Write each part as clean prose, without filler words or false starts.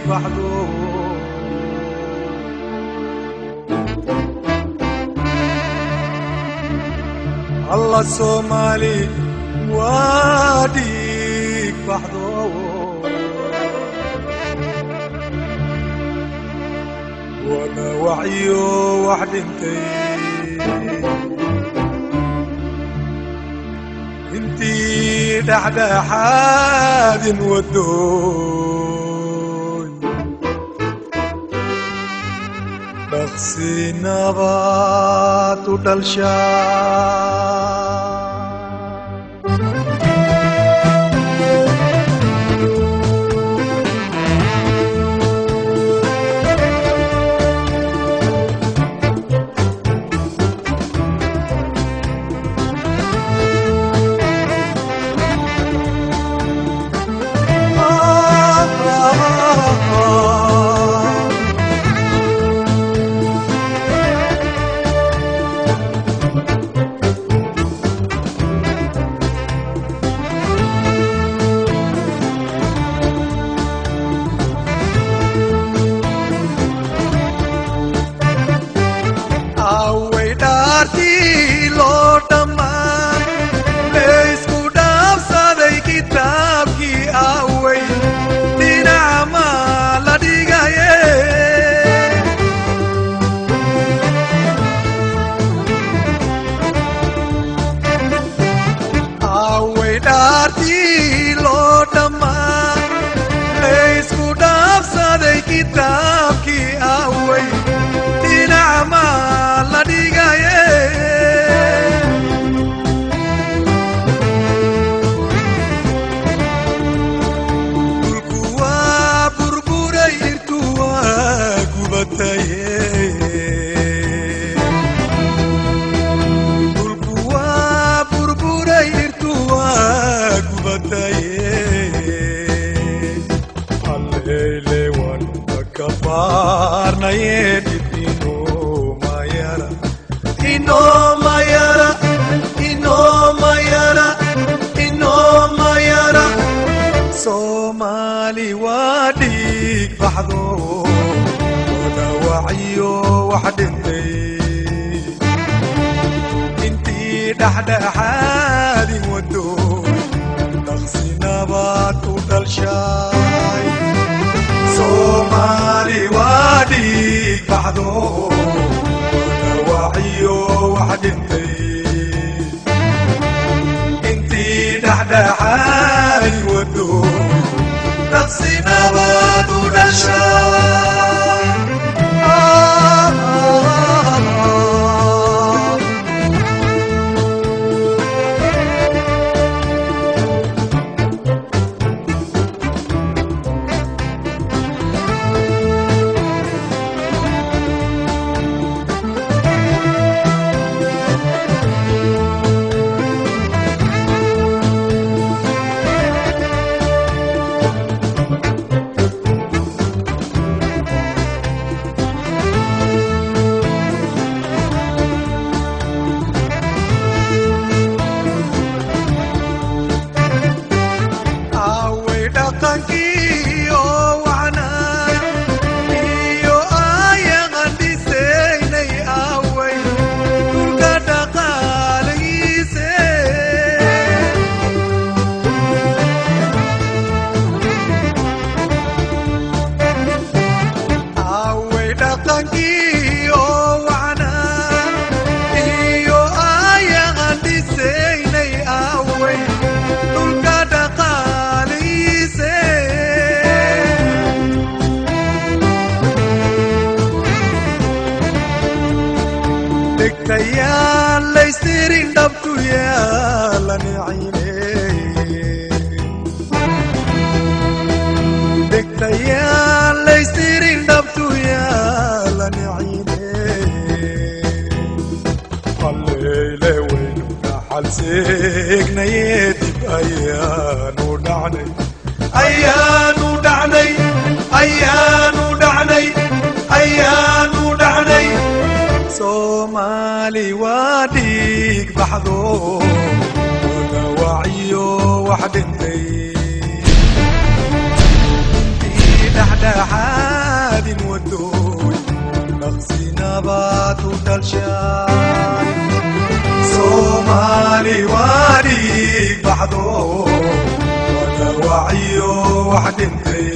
baxdo الله Somali واديك baxdo وانا وعيو واحد انتي دحدحاد ودون بخسي نبات ودلشان Somali واديك baxdo وانا وعيو واحد انتي دحدحاد ودون بخسي نبات ودلشان Somali واديك baxdo وانا وعيو واحد انتي دحدحاد ودون بخسي نبات ودلشان يا ليسترين دبكو يا لني عيني دكتا يا ليسترين دبكو يا لني عيني الليلة وينك حلسيك نيتي بأيانو دعني أيانو دعني أيانو دعني أيانو دعني Somali واديك baxdo وانا وعيو واحد انتي dhexdhexaad in wadooy dhaqsi nabad u dhalshaan Soomaali waa dhiig baxdo wada wacyo wax dhintay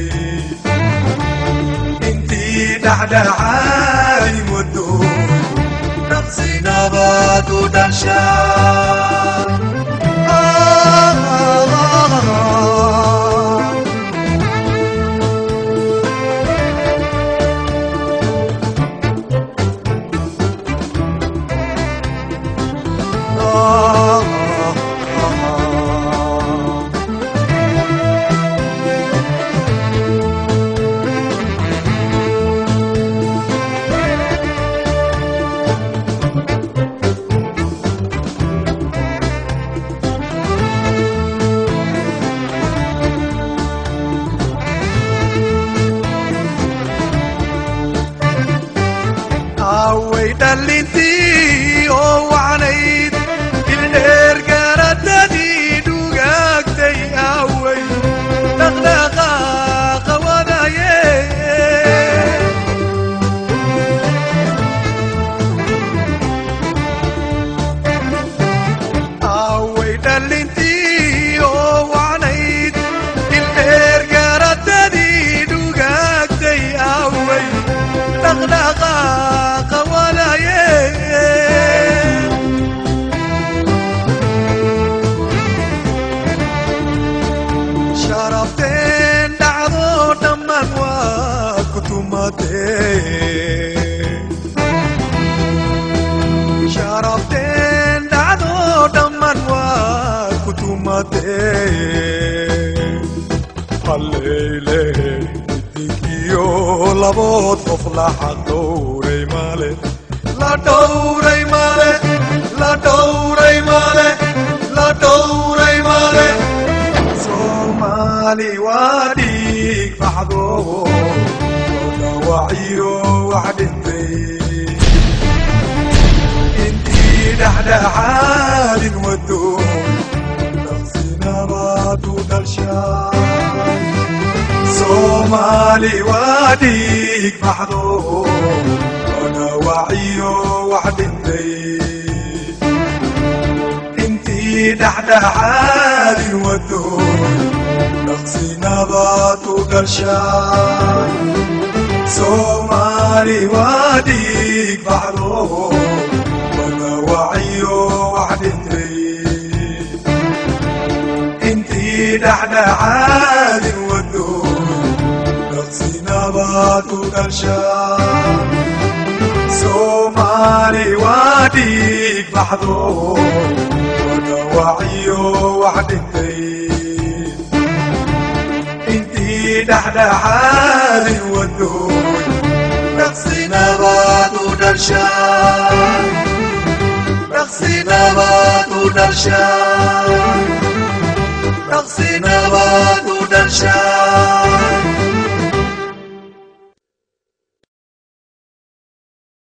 intii dhexdhexaad in wadooy dhaqsi nabad u dhalshaan away dhalintii oo wacnayd ildheer garadadii dhugaagtay away dhaqdhaqaaqa wadaye away dhalintii oo wacnayd ildheer garadadii dhugaagtay away dhaqdhaqaaqa sharafteen dhacdo dhammaan waa ku tumateen sharafteen dhacdo dhammaan waa ku tumateen halleyle idigiyo labood qof la xaqowray male la dhowray male la dhowray male la dhowray male Soomaali waa dhiig baxdo wada wacyo wax dhintay intii dhexdhexaad in wadooy dhaqsi nabad u dhalshaan Soomaali waa dhiig baxdo wada wacyo wax dhintay intii dhexdhexaad in wadooy dhaqsi nabad u dhalshaan Soomaali waa dhiig baxdo wada wacyo wax dhintay intii dhexdhexaad in wadooy dhaqsi nabad u dhalshaan Soomaali waa dhiig baxdo wada wacyo wax dhintay intii dhexdhexaad in wadooy dhaqsi nabad u dhalshaan dhaqsi nabad u dhalshaan dhaqsi nabad u dhalshaan